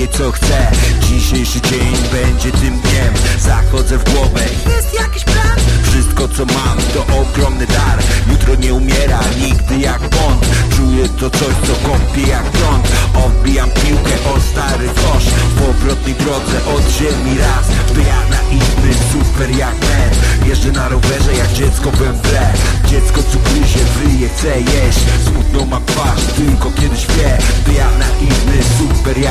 robię co chcę. Dzisiejszy dzień będzie tym dniem. Zachodzę w głowę, jest jakiś plan. Wszystko co mam to ogromny dar. Jutro nie umiera, nigdy jak Bond. Czuję to coś co kąpie jak prąd. Odbijam piłkę o stary kosz. W powrotnej drodze od ziemi raz. Wbijam na inny, super jak men. Jeżdżę na rowerze jak dziecko we mgle. Dziecko co gryzie, wyje, chce jeść. Smutną ma twarz, tylko kiedy śpię. Wbijam na inny,